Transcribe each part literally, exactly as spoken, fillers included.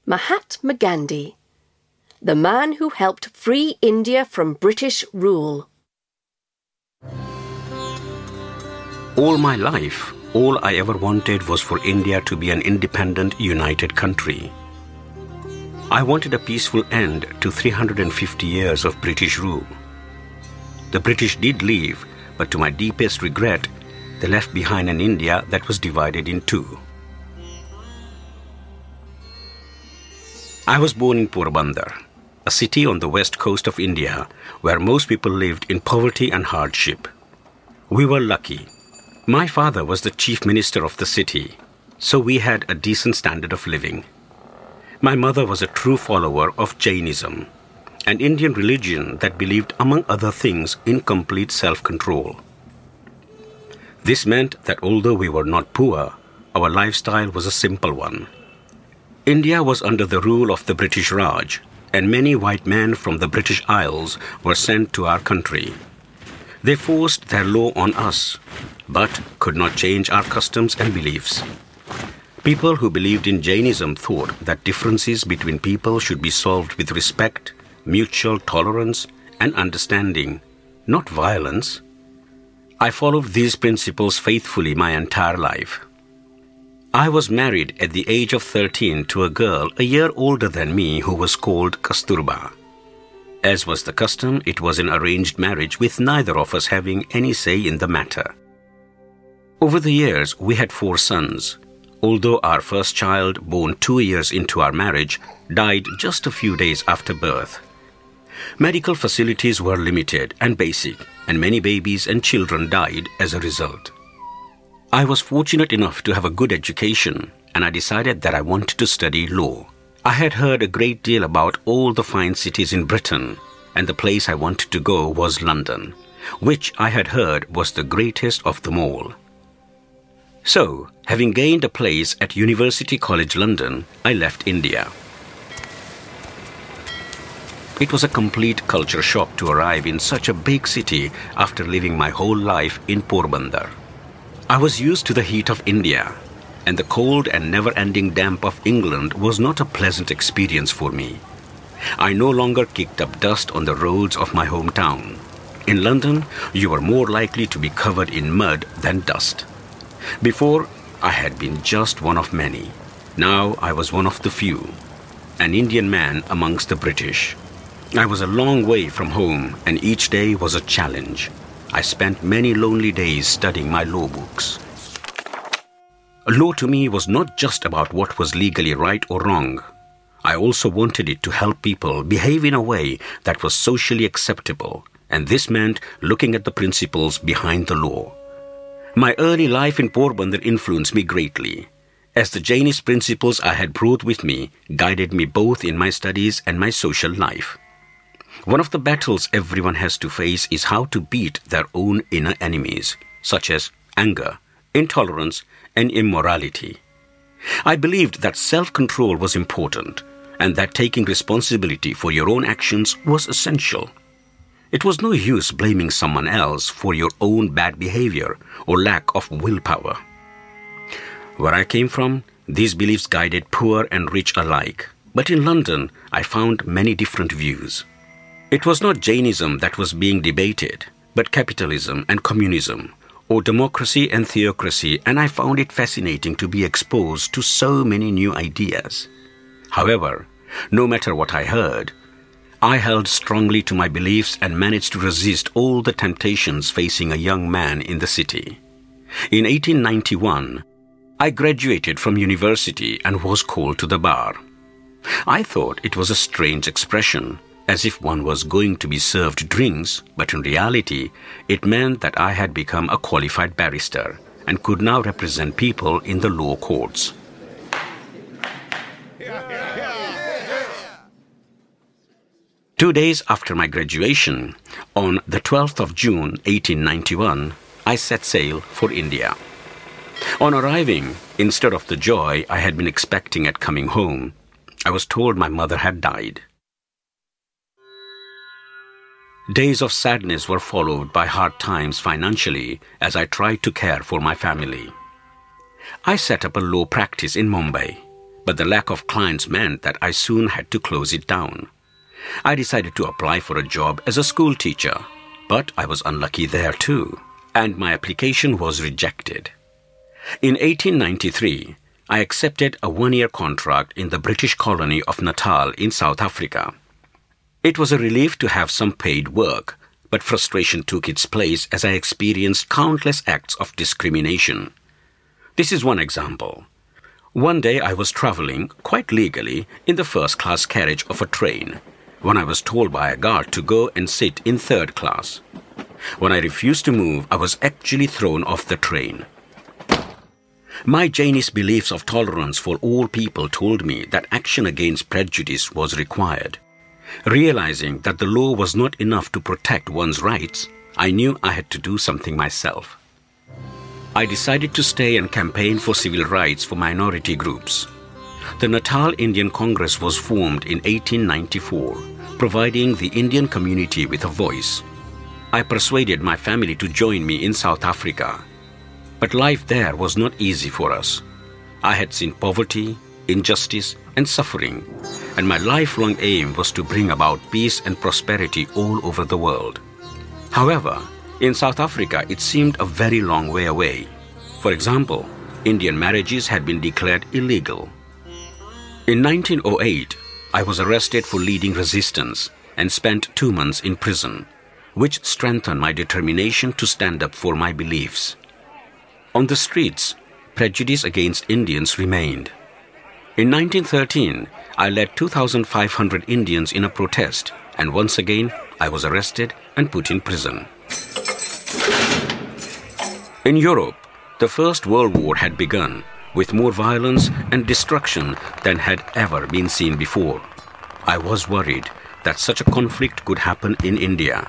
Mahatma Gandhi, the man who helped free India from British rule. All my life, all I ever wanted was for India to be an independent, united country. I wanted a peaceful end to three hundred fifty years of British rule. The British did leave, but to my deepest regret, they left behind an India that was divided in two. I was born in Porbandar, a city on the west coast of India where most people lived in poverty and hardship. We were lucky. My father was the chief minister of the city, so we had a decent standard of living. My mother was a true follower of Jainism, an Indian religion that believed, among other things, in complete self-control. This meant that although we were not poor, our lifestyle was a simple one. India was under the rule of the British Raj, and many white men from the British Isles were sent to our country. They forced their law on us, but could not change our customs and beliefs. People who believed in Jainism thought that differences between people should be solved with respect, mutual tolerance, and understanding, not violence. I followed these principles faithfully my entire life. I was married at the age of thirteen to a girl a year older than me who was called Kasturba. As was the custom, it was an arranged marriage with neither of us having any say in the matter. Over the years, we had four sons, although our first child, born two years into our marriage, died just a few days after birth. Medical facilities were limited and basic, and many babies and children died as a result. I was fortunate enough to have a good education, and I decided that I wanted to study law. I had heard a great deal about all the fine cities in Britain, and the place I wanted to go was London, which I had heard was the greatest of them all. So, having gained a place at University College London, I left India. It was a complete culture shock to arrive in such a big city after living my whole life in Porbandar. I was used to the heat of India, and the cold and never-ending damp of England was not a pleasant experience for me. I no longer kicked up dust on the roads of my hometown. In London, you were more likely to be covered in mud than dust. Before, I had been just one of many. Now I was one of the few, an Indian man amongst the British. I was a long way from home, and each day was a challenge. I spent many lonely days studying my law books. Law to me was not just about what was legally right or wrong. I also wanted it to help people behave in a way that was socially acceptable, and this meant looking at the principles behind the law. My early life in Porbandar influenced me greatly, as the Jainist principles I had brought with me guided me both in my studies and my social life. One of the battles everyone has to face is how to beat their own inner enemies, such as anger, intolerance, and immorality. I believed that self-control was important, and that taking responsibility for your own actions was essential. It was no use blaming someone else for your own bad behavior or lack of willpower. Where I came from, these beliefs guided poor and rich alike, but in London, I found many different views. It was not Jainism that was being debated, but capitalism and communism, or democracy and theocracy, and I found it fascinating to be exposed to so many new ideas. However, no matter what I heard, I held strongly to my beliefs and managed to resist all the temptations facing a young man in the city. In eighteen ninety-one, I graduated from university and was called to the bar. I thought it was a strange expression, as if one was going to be served drinks, but in reality, it meant that I had become a qualified barrister and could now represent people in the law courts. Two days after my graduation, on the twelfth of June eighteen ninety-one, I set sail for India. On arriving, instead of the joy I had been expecting at coming home, I was told my mother had died. Days of sadness were followed by hard times financially as I tried to care for my family. I set up a law practice in Mumbai, but the lack of clients meant that I soon had to close it down. I decided to apply for a job as a school teacher, but I was unlucky there too, and my application was rejected. In eighteen ninety-three, I accepted a one-year contract in the British colony of Natal in South Africa. It was a relief to have some paid work, but frustration took its place as I experienced countless acts of discrimination. This is one example. One day I was traveling, quite legally, in the first-class carriage of a train, when I was told by a guard to go and sit in third class. When I refused to move, I was actually thrown off the train. My Jainist beliefs of tolerance for all people told me that action against prejudice was required. Realizing that the law was not enough to protect one's rights, I knew I had to do something myself. I decided to stay and campaign for civil rights for minority groups. The Natal Indian Congress was formed in eighteen ninety-four, providing the Indian community with a voice. I persuaded my family to join me in South Africa. But life there was not easy for us. I had seen poverty, injustice, and suffering, and my lifelong aim was to bring about peace and prosperity all over the world. However, in South Africa, it seemed a very long way away. For example, Indian marriages had been declared illegal. In nineteen oh eight, I was arrested for leading resistance and spent two months in prison, which strengthened my determination to stand up for my beliefs. On the streets, prejudice against Indians remained. In nineteen thirteen, I led two thousand five hundred Indians in a protest, and once again, I was arrested and put in prison. In Europe, the First World War had begun, with more violence and destruction than had ever been seen before. I was worried that such a conflict could happen in India.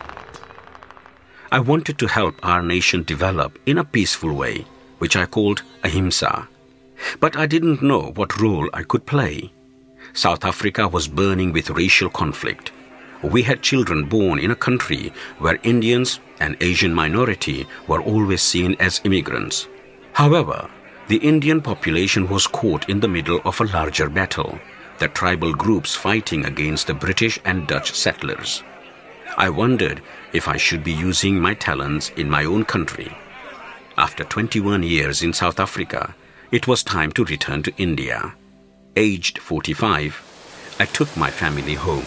I wanted to help our nation develop in a peaceful way, which I called ahimsa. But I didn't know what role I could play. South Africa was burning with racial conflict. We had children born in a country where Indians, an Asian minority, were always seen as immigrants. However, the Indian population was caught in the middle of a larger battle, the tribal groups fighting against the British and Dutch settlers. I wondered if I should be using my talents in my own country. After twenty-one years in South Africa, it was time to return to India. Aged forty-five, I took my family home.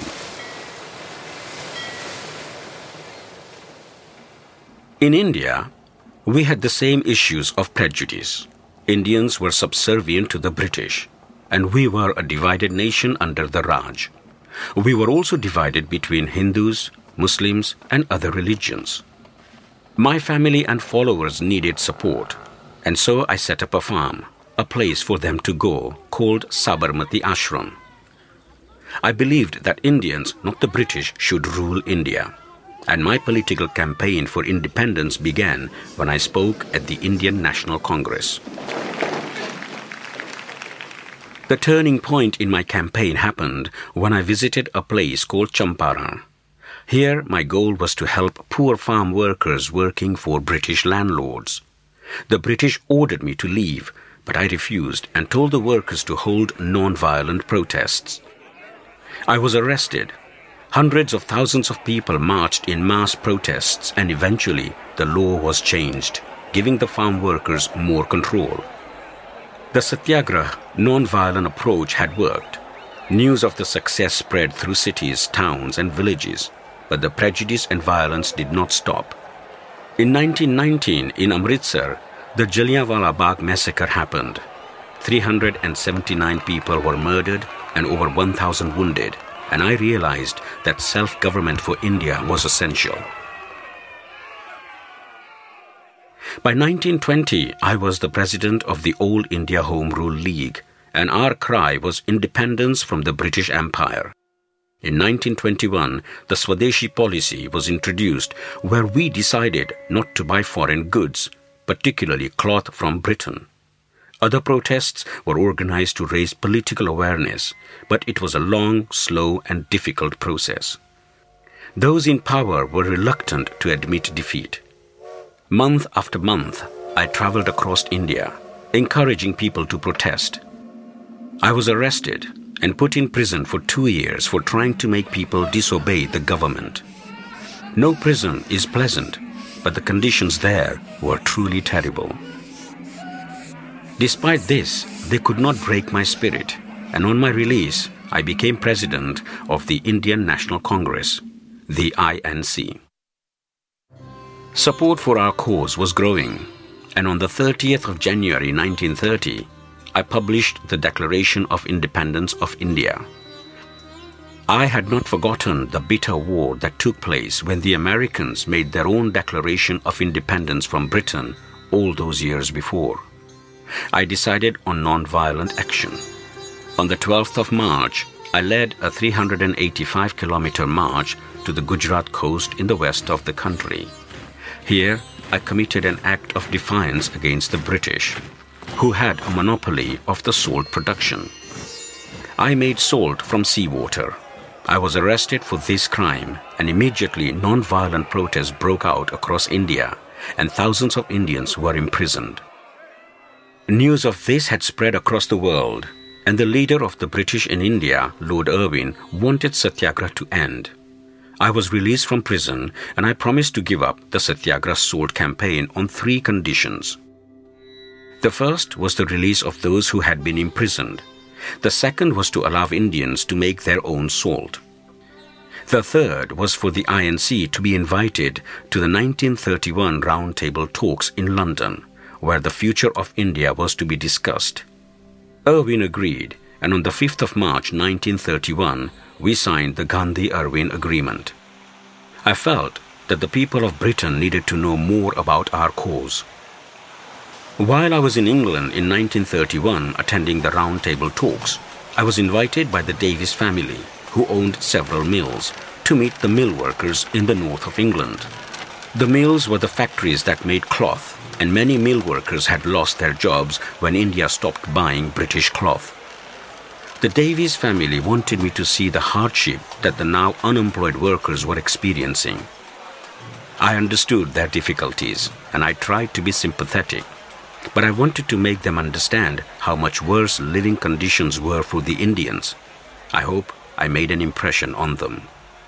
In India, we had the same issues of prejudice. Indians were subservient to the British, and we were a divided nation under the Raj. We were also divided between Hindus, Muslims, and other religions. My family and followers needed support, and so I set up a farm, a place for them to go, called Sabarmati Ashram. I believed that Indians, not the British, should rule India, and my political campaign for independence began when I spoke at the Indian National Congress. The turning point in my campaign happened when I visited a place called Champaran. Here, my goal was to help poor farm workers working for British landlords. The British ordered me to leave, but I refused and told the workers to hold non-violent protests. I was arrested. Hundreds of thousands of people marched in mass protests, and eventually the law was changed, giving the farm workers more control. The Satyagraha non-violent approach had worked. News of the success spread through cities, towns, and villages. But the prejudice and violence did not stop. In nineteen nineteen, in Amritsar, the Jallianwala Bagh massacre happened. three hundred seventy-nine people were murdered and over one thousand wounded, and I realized that self-government for India was essential. By nineteen twenty, I was the president of the All India Home Rule League, and our cry was independence from the British Empire. In nineteen twenty-one, the Swadeshi policy was introduced, where we decided not to buy foreign goods, particularly cloth from Britain. Other protests were organized to raise political awareness, but it was a long, slow, and difficult process. Those in power were reluctant to admit defeat. Month after month, I traveled across India, encouraging people to protest. I was arrested and put in prison for two years for trying to make people disobey the government. No prison is pleasant, but the conditions there were truly terrible. Despite this, they could not break my spirit, and on my release, I became president of the Indian National Congress, the I N C. Support for our cause was growing, and on the thirtieth of January nineteen thirty, I published the Declaration of Independence of India. I had not forgotten the bitter war that took place when the Americans made their own Declaration of Independence from Britain all those years before. I decided on non-violent action. On the twelfth of March, I led a three hundred eighty-five kilometer march to the Gujarat coast in the west of the country. Here, I committed an act of defiance against the British, who had a monopoly of the salt production. I made salt from seawater. I was arrested for this crime, and immediately non-violent protests broke out across India, and thousands of Indians were imprisoned. News of this had spread across the world, and the leader of the British in India, Lord Irwin, wanted Satyagraha to end. I was released from prison, and I promised to give up the Satyagraha salt campaign on three conditions. The first was the release of those who had been imprisoned. The second was to allow Indians to make their own salt. The third was for the I N C to be invited to the nineteen thirty-one Round Table Talks in London, where the future of India was to be discussed. Irwin agreed, and on the fifth of March nineteen thirty-one, we signed the Gandhi-Irwin Agreement. I felt that the people of Britain needed to know more about our cause. While I was in England in nineteen thirty-one attending the Round Table Talks, I was invited by the Davis family, who owned several mills, to meet the mill workers in the north of England. The mills were the factories that made cloth, and many mill workers had lost their jobs when India stopped buying British cloth. The Davies family wanted me to see the hardship that the now unemployed workers were experiencing. I understood their difficulties, and I tried to be sympathetic, but I wanted to make them understand how much worse living conditions were for the Indians. I hope I made an impression on them.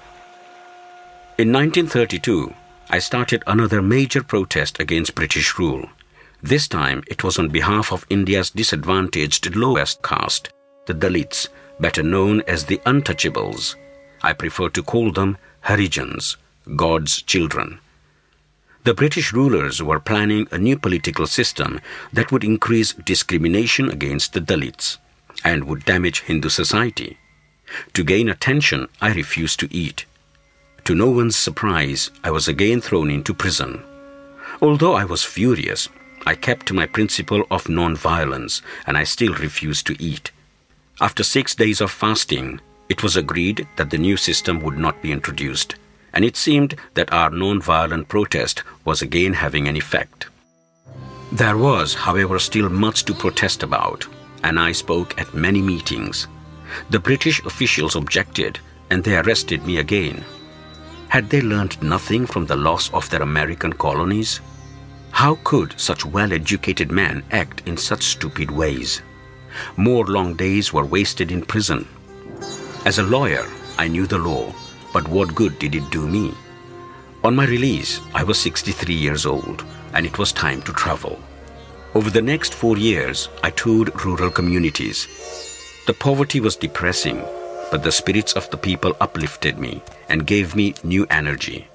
In nineteen thirty-two, I started another major protest against British rule. This time it was on behalf of India's disadvantaged lowest caste, the Dalits, better known as the untouchables. I prefer to call them Harijans, God's children. The British rulers were planning a new political system that would increase discrimination against the Dalits and would damage Hindu society. To gain attention, I refused to eat. To no one's surprise, I was again thrown into prison. Although I was furious, I kept to my principle of non-violence, and I still refused to eat. After six days of fasting, it was agreed that the new system would not be introduced, and it seemed that our non-violent protest was again having an effect. There was, however, still much to protest about, and I spoke at many meetings. The British officials objected, and they arrested me again. Had they learned nothing from the loss of their American colonies? How could such well-educated men act in such stupid ways? More long days were wasted in prison. As a lawyer, I knew the law, but what good did it do me? On my release, I was sixty-three years old, and it was time to travel. Over the next four years, I toured rural communities. The poverty was depressing, but the spirits of the people uplifted me and gave me new energy.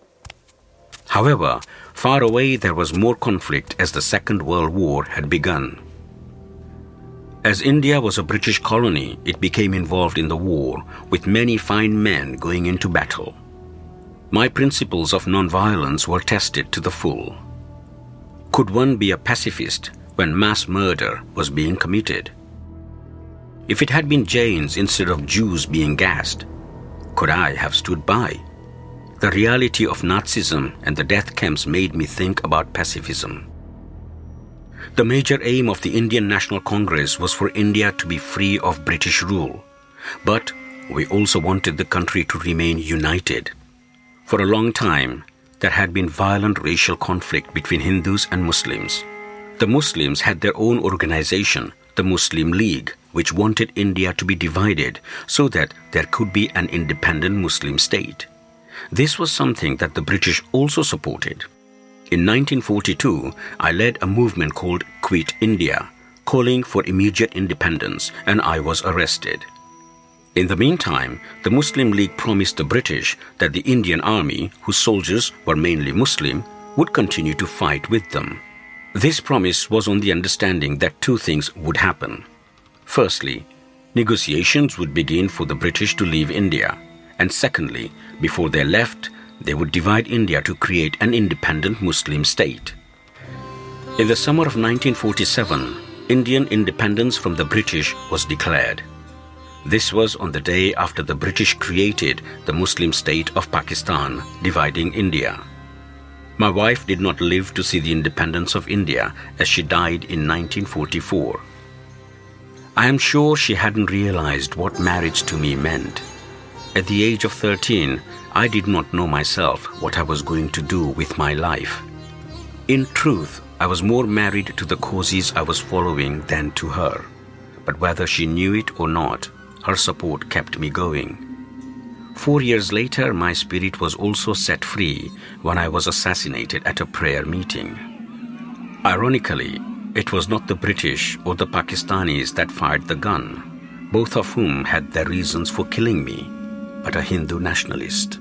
However, far away there was more conflict as the Second World War had begun. As India was a British colony, it became involved in the war, with many fine men going into battle. My principles of non-violence were tested to the full. Could one be a pacifist when mass murder was being committed? If it had been Jains instead of Jews being gassed, could I have stood by? The reality of Nazism and the death camps made me think about pacifism. The major aim of the Indian National Congress was for India to be free of British rule, but we also wanted the country to remain united. For a long time, there had been violent racial conflict between Hindus and Muslims. The Muslims had their own organization, the Muslim League, which wanted India to be divided so that there could be an independent Muslim state. This was something that the British also supported. In nineteen forty-two, I led a movement called Quit India, calling for immediate independence, and I was arrested. In the meantime, the Muslim League promised the British that the Indian army, whose soldiers were mainly Muslim, would continue to fight with them. This promise was on the understanding that two things would happen. Firstly, negotiations would begin for the British to leave India, and secondly, before they left, they would divide India to create an independent Muslim state. In the summer of nineteen forty-seven, Indian independence from the British was declared. This was on the day after the British created the Muslim state of Pakistan, dividing India. My wife did not live to see the independence of India, as she died in nineteen forty-four. I am sure she hadn't realized what marriage to me meant. At the age of thirteen, I did not know myself what I was going to do with my life. In truth, I was more married to the causes I was following than to her. But whether she knew it or not, her support kept me going. Four years later, my spirit was also set free when I was assassinated at a prayer meeting. Ironically, it was not the British or the Pakistanis that fired the gun, both of whom had their reasons for killing me, but a Hindu nationalist.